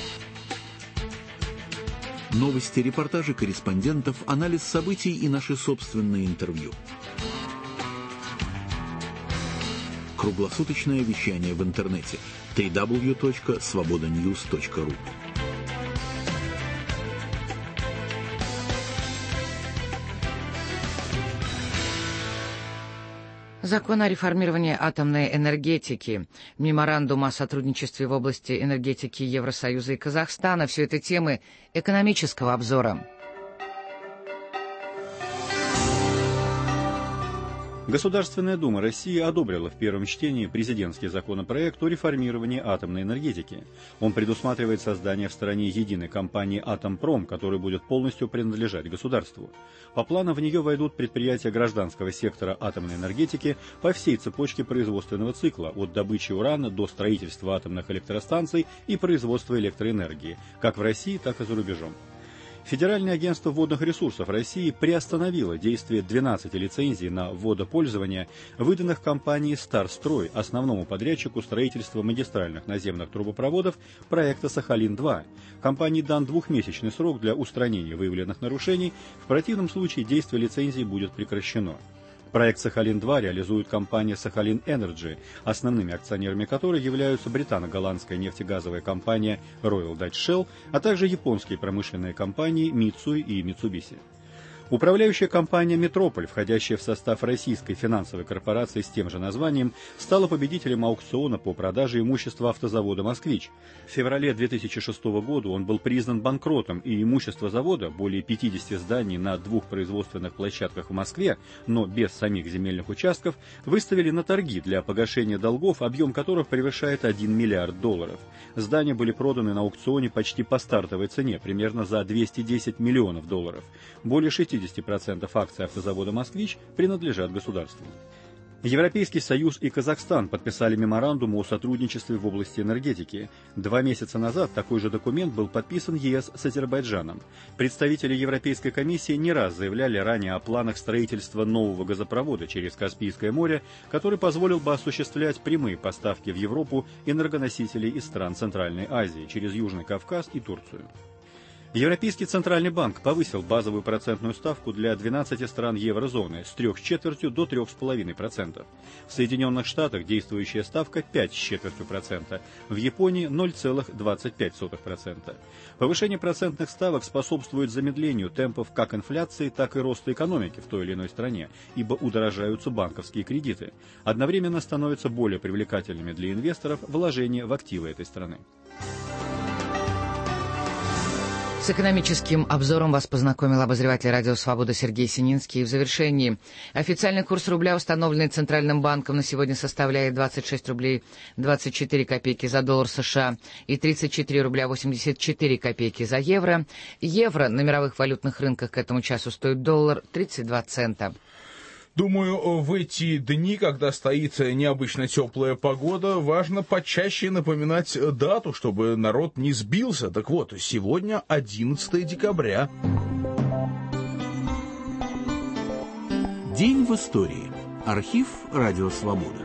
Новости, репортажи корреспондентов, анализ событий и наши собственные интервью. Круглосуточное вещание в интернете www.svobodanews.ru. Закон о реформировании атомной энергетики, меморандум о сотрудничестве в области энергетики Евросоюза и Казахстана – все это темы экономического обзора. Государственная Дума России одобрила в первом чтении президентский законопроект о реформировании атомной энергетики. Он предусматривает создание в стране единой компании «Атомпром», которая будет полностью принадлежать государству. По плану в нее войдут предприятия гражданского сектора атомной энергетики по всей цепочке производственного цикла, от добычи урана до строительства атомных электростанций и производства электроэнергии, как в России, так и за рубежом. Федеральное агентство водных ресурсов России приостановило действие 12 лицензий на водопользование, выданных компанией «Старстрой», основному подрядчику строительства магистральных наземных трубопроводов проекта «Сахалин-2». Компании дан двухмесячный срок для устранения выявленных нарушений, в противном случае действие лицензии будет прекращено. Проект «Сахалин-2» реализует компания «Сахалин Энерджи», основными акционерами которой являются британо-голландская нефтегазовая компания Royal Dutch Shell, а также японские промышленные компании Mitsui и Mitsubishi. Управляющая компания «Метрополь», входящая в состав российской финансовой корпорации с тем же названием, стала победителем аукциона по продаже имущества автозавода «Москвич». В феврале 2006 года он был признан банкротом, и имущество завода, более 50 зданий на 2 производственных площадках в Москве, но без самих земельных участков, выставили на торги для погашения долгов, объем которых превышает $1 миллиард. Здания были проданы на аукционе почти по стартовой цене, примерно за $210 миллионов. Более 60% акций автозавода «Москвич» принадлежат государству. Европейский Союз и Казахстан подписали меморандум о сотрудничестве в области энергетики. 2 месяца назад такой же документ был подписан ЕС с Азербайджаном. Представители Европейской комиссии не раз заявляли ранее о планах строительства нового газопровода через Каспийское море, который позволил бы осуществлять прямые поставки в Европу энергоносителей из стран Центральной Азии через Южный Кавказ и Турцию. Европейский Центральный банк повысил базовую процентную ставку для 12 стран еврозоны с 3,25% до 3,5%. В Соединенных Штатах действующая ставка 5,25%, в Японии 0,25%. Повышение процентных ставок способствует замедлению темпов как инфляции, так и роста экономики в той или иной стране, ибо удорожаются банковские кредиты. Одновременно становятся более привлекательными для инвесторов вложения в активы этой страны. С экономическим обзором вас познакомил обозреватель «Радио Свобода» Сергей Сининский. И в завершении официальный курс рубля, установленный Центральным банком, на сегодня составляет 26 рублей 24 копейки за доллар США и 34 рубля 84 копейки за евро. Евро на мировых валютных рынках к этому часу стоит $1.32. Думаю, в эти дни, когда стоит необычно теплая погода, важно почаще напоминать дату, чтобы народ не сбился. Так вот, сегодня 11 декабря. День в истории. Архив «Радио Свобода».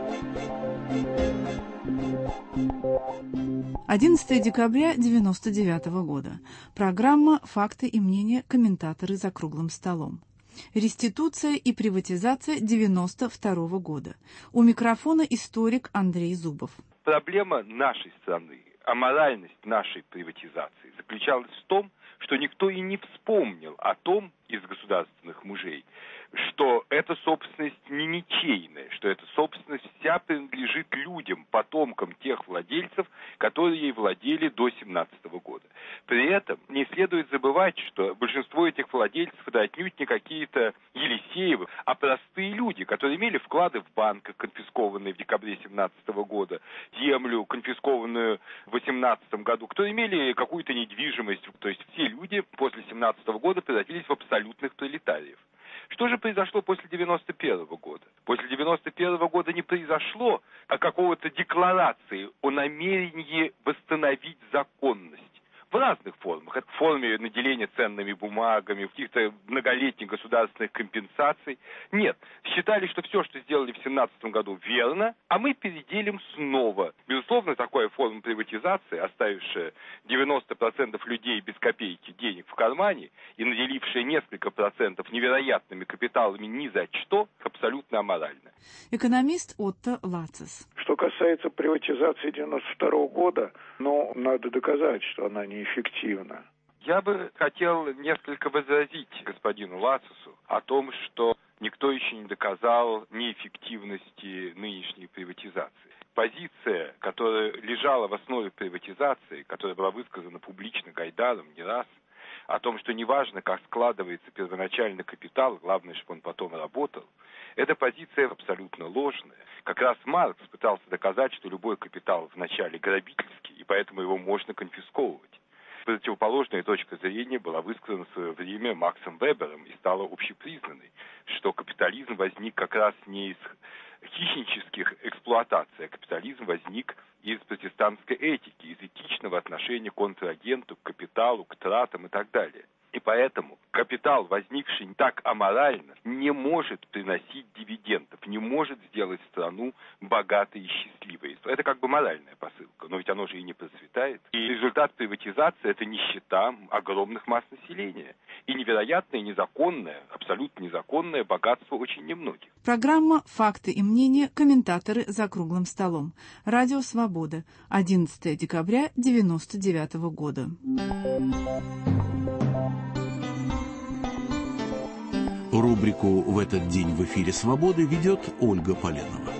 11 декабря 1999 года. Программа «Факты и мнения. Комментаторы за круглым столом». Реституция и приватизация 1992 года. У микрофона историк Андрей Зубов. Проблема нашей страны, аморальность нашей приватизации заключалась в том, что никто и не вспомнил о том из государственных мужей, что эта собственность не ничейная, что эта собственность вся принадлежит людям, потомкам тех владельцев, которые ей владели до 1917 года. При этом не следует забывать, что большинство этих владельцев это отнюдь не какие-то елисеи Алексеевы, а простые люди, которые имели вклады в банках, конфискованные в декабре 2017 года, землю, конфискованную в 2018 году, кто имели какую-то недвижимость. То есть все люди после 2017 года превратились в абсолютных пролетариев. Что же произошло после 91 года? После 91 года не произошло какого-то декларации о намерении восстановить законность. В разных формах. Это в форме наделения ценными бумагами, в каких-то многолетних государственных компенсаций. Нет. Считали, что все, что сделали в 2017 году, верно, а мы переделим снова. Безусловно, такая форма приватизации, оставившая 90% людей без копейки денег в кармане и наделившая несколько процентов невероятными капиталами ни за что, абсолютно аморально. Экономист Отто Лацис. Что касается приватизации 92 года, надо доказать, что она неэффективна. Я бы хотел несколько возразить господину Лацису о том, что никто еще не доказал неэффективности нынешней приватизации. Позиция, которая лежала в основе приватизации, которая была высказана публично Гайдаром не раз, о том, что неважно, как складывается первоначальный капитал, главное, чтобы он потом работал, эта позиция абсолютно ложная. Как раз Маркс пытался доказать, что любой капитал вначале грабительский, и поэтому его можно конфисковывать. Противоположная точка зрения была высказана в свое время Максом Вебером и стала общепризнанной, что капитализм возник как раз не из хищнических эксплуатаций, а капитализм возник из протестантской этики, из этичного отношения к контрагенту, к капиталу, к тратам и так далее. И поэтому капитал, возникший так аморально, не может приносить дивидендов, не может сделать страну богатой и счастливой. Это как бы моральная посылка, но ведь оно же и не процветает. И результат приватизации – это нищета огромных масс населения. И невероятное, незаконное, абсолютно незаконное богатство очень немногих. Программа «Факты и мнения. Комментаторы за круглым столом». Радио «Свобода». 11 декабря 1999 года. Рубрику «В этот день в эфире Свободы» ведет Ольга Поленова.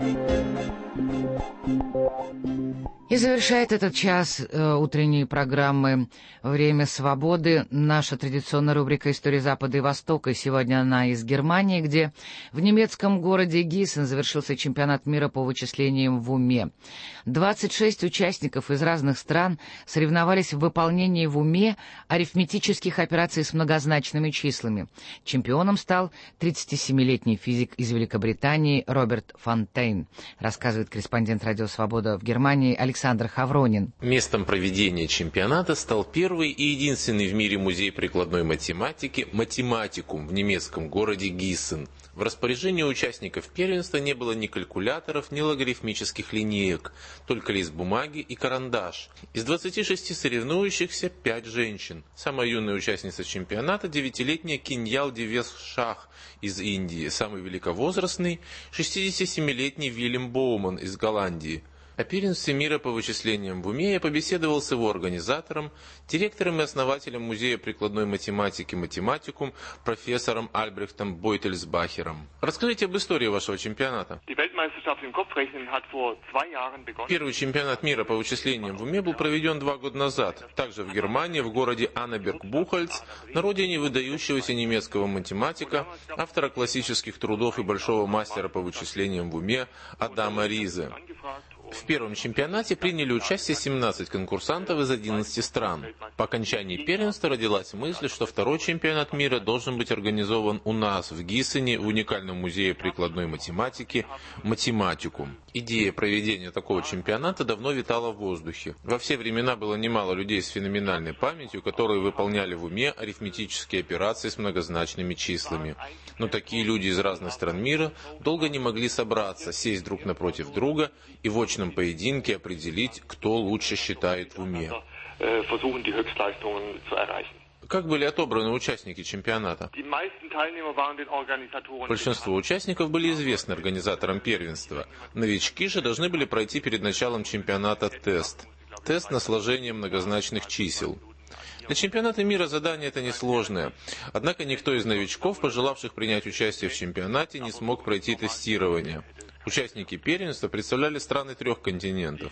И завершает этот час утренней программы «Время свободы» наша традиционная рубрика «История Запада и Востока». Сегодня она из Германии, где в немецком городе Гиссен завершился чемпионат мира по вычислениям в уме. 26 участников из разных стран соревновались в выполнении в уме арифметических операций с многозначными числами. Чемпионом стал 37-летний физик из Великобритании Роберт Фонтейн, рассказывает корреспондент «Радио Свобода» в Германии Александр Хавронин. Местом проведения чемпионата стал первый и единственный в мире музей прикладной математики «Математикум» в немецком городе Гиссен. В распоряжении участников первенства не было ни калькуляторов, ни логарифмических линеек, только лист бумаги и карандаш. Из 26 соревнующихся 5 женщин. Самая юная участница чемпионата – 9-летняя Киньял Девес Шах из Индии, самый великовозрастный – 67-летний Вильям Боуман из Голландии. О первенстве мира по вычислениям в уме я побеседовал с его организатором, директором и основателем Музея прикладной математики «Математикум» профессором Альбрехтом Бойтельсбахером. Расскажите об истории вашего чемпионата. Первый чемпионат мира по вычислениям в уме был проведен 2 года назад, также в Германии, в городе Аннеберг-Бухальц, на родине выдающегося немецкого математика, автора классических трудов и большого мастера по вычислениям в уме Адама Ризе. В первом чемпионате приняли участие 17 конкурсантов из 11 стран. По окончании первенства родилась мысль, что второй чемпионат мира должен быть организован у нас, в Гиссене, в уникальном музее прикладной математики «Математикум». Идея проведения такого чемпионата давно витала в воздухе. Во все времена было немало людей с феноменальной памятью, которые выполняли в уме арифметические операции с многозначными числами. Но такие люди из разных стран мира долго не могли собраться, сесть друг напротив друга и в очном поединке определить, кто лучше считает в уме. Как были отобраны участники чемпионата? Большинство участников были известны организаторам первенства. Новички же должны были пройти перед началом чемпионата тест. Тест на сложение многозначных чисел. Для чемпионата мира задание это несложное. Однако никто из новичков, пожелавших принять участие в чемпионате, не смог пройти тестирование. Участники первенства представляли страны 3 континентов: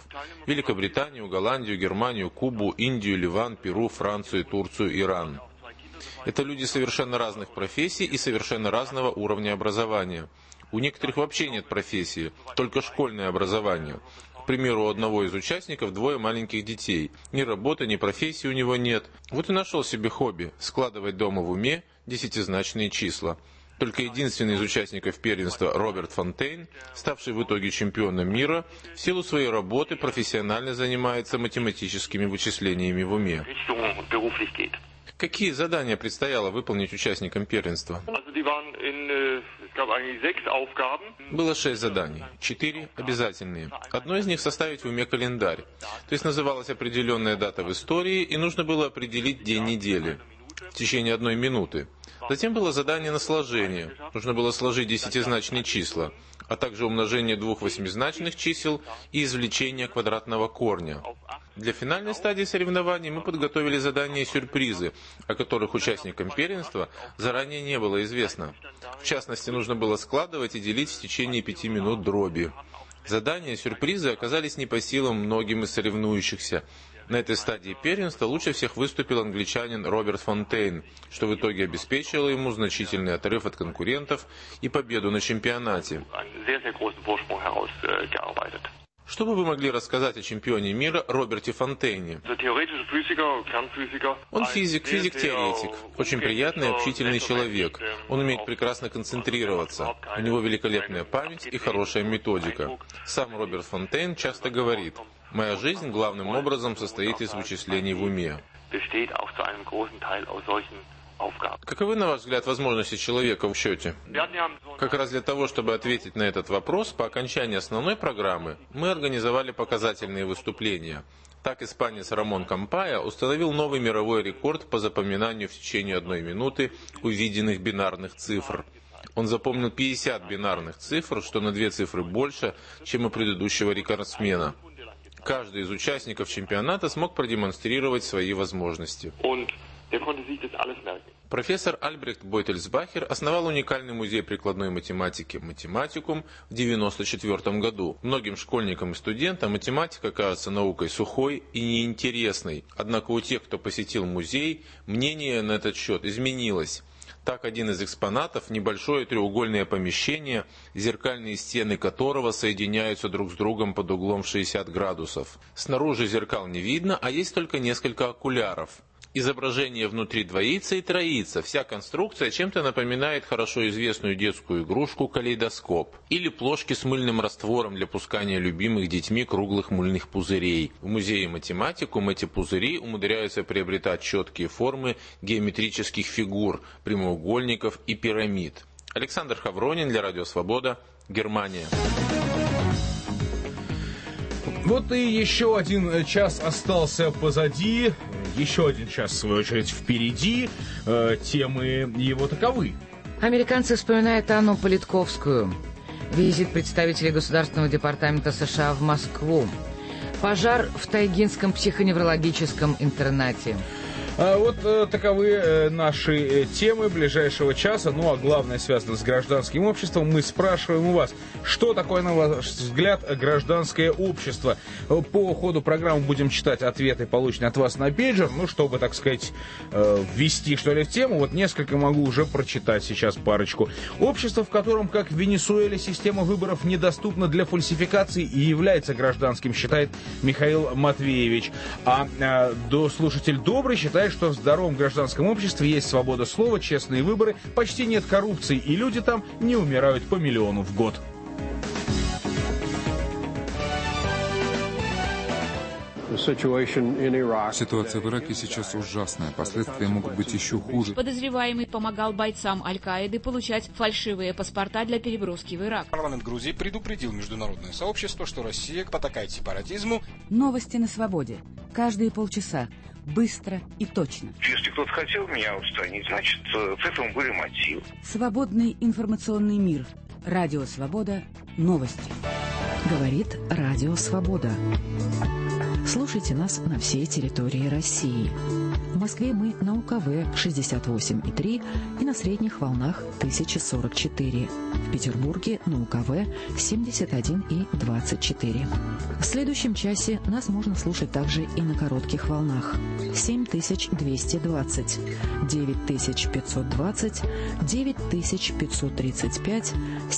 Великобританию, Голландию, Германию, Кубу, Индию, Ливан, Перу, Францию, Турцию, Иран. Это люди совершенно разных профессий и совершенно разного уровня образования. У некоторых вообще нет профессии, только школьное образование. К примеру, у одного из участников 2 маленьких детей. Ни работы, ни профессии у него нет. Вот и нашел себе хобби – складывать дома в уме десятизначные числа. Только единственный из участников первенства Роберт Фонтейн, ставший в итоге чемпионом мира, в силу своей работы профессионально занимается математическими вычислениями в уме. Какие задания предстояло выполнить участникам первенства? Было 6 заданий, 4 обязательные. Одно из них составить в уме календарь. То есть называлась определенная дата в истории, и нужно было определить день недели в течение 1 минуты. Затем было задание на сложение. Нужно было сложить десятизначные числа, а также умножение 2 восьмизначных чисел и извлечение квадратного корня. Для финальной стадии соревнований мы подготовили задания-сюрпризы, о которых участникам первенства заранее не было известно. В частности, нужно было складывать и делить в течение 5 минут дроби. Задания-сюрпризы оказались не по силам многим из соревнующихся. На этой стадии первенства лучше всех выступил англичанин Роберт Фонтейн, что в итоге обеспечило ему значительный отрыв от конкурентов и победу на чемпионате. Что бы вы могли рассказать о чемпионе мира Роберте Фонтейне? Он физик-теоретик, очень приятный и общительный человек. Он умеет прекрасно концентрироваться. У него великолепная память и хорошая методика. Сам Роберт Фонтейн часто говорит: «Моя жизнь главным образом состоит из вычислений в уме». Каковы, на ваш взгляд, возможности человека в счете? Как раз для того, чтобы ответить на этот вопрос, по окончании основной программы мы организовали показательные выступления. Так испанец Рамон Кампая установил новый мировой рекорд по запоминанию в течение 1 минуты увиденных бинарных цифр. Он запомнил 50 бинарных цифр, что на 2 цифры больше, чем у предыдущего рекордсмена. Каждый из участников чемпионата смог продемонстрировать свои возможности. Профессор Альбрехт Бойтельсбахер основал уникальный музей прикладной математики «Математикум» в 1994 году. Многим школьникам и студентам математика кажется наукой сухой и неинтересной. Однако у тех, кто посетил музей, мнение на этот счет изменилось. Так, один из экспонатов – небольшое треугольное помещение, зеркальные стены которого соединяются друг с другом под углом в 60 градусов. Снаружи зеркал не видно, а есть только несколько окуляров. Изображение внутри двоится и троится. Вся конструкция чем-то напоминает хорошо известную детскую игрушку калейдоскоп или плошки с мыльным раствором для пускания любимых детьми круглых мыльных пузырей. В музее «Математикум» эти пузыри умудряются приобретать четкие формы геометрических фигур, прямоугольников и пирамид. Александр Хавронин для Радио Свобода, Германия. Вот и еще 1 час остался позади, еще 1 час, в свою очередь, впереди. Темы его таковы. Американцы вспоминают Анну Политковскую. Визит представителей Государственного департамента США в Москву. Пожар в Тайгинском психоневрологическом интернате. Вот таковы наши темы ближайшего часа. Ну а главное связано с гражданским обществом. Мы спрашиваем у вас, что такое, на ваш взгляд, гражданское общество? По ходу программы будем читать ответы, полученные от вас на пейджер. Ну, чтобы, так сказать, ввести, что ли, в тему, вот несколько могу уже прочитать сейчас парочку. Общество, в котором, как в Венесуэле, система выборов недоступна для фальсификации и является гражданским, считает Михаил Матвеевич. А слушатель Добрый считает, что в здоровом гражданском обществе есть свобода слова, честные выборы, почти нет коррупции, и люди там не умирают по 1 миллиону в год. Ситуация в Ираке сейчас ужасная. Последствия могут быть еще хуже. Подозреваемый помогал бойцам Аль-Каиды получать фальшивые паспорта для переброски в Ирак. Парламент Грузии предупредил международное сообщество, что Россия потакает сепаратизму. Новости на свободе. Каждые полчаса. Быстро и точно. Если кто-то хотел меня устранить, значит, в этом были мотивы. Свободный информационный мир. Радио Свобода. Новости. Говорит Радио Свобода. Слушайте нас на всей территории России. В Москве мы на УКВ 68,3 и на средних волнах 1044. В Петербурге на УКВ 71,24. В следующем часе нас можно слушать также и на коротких волнах. 7220, 9520, 9535,